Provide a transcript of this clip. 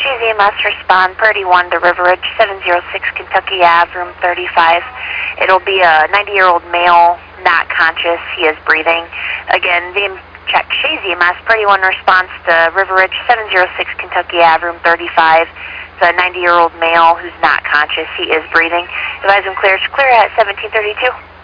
Shazy EMS, respond 31 to River Ridge, 706 Kentucky Ave, room 35. It'll be a 90-year-old male, not conscious. He is breathing. Again, VM check Shazy EMS, 31 response to River Ridge, 706 Kentucky Ave, room 35. It's a 90-year-old male who's not conscious. He is breathing. Advise him clear at 1732.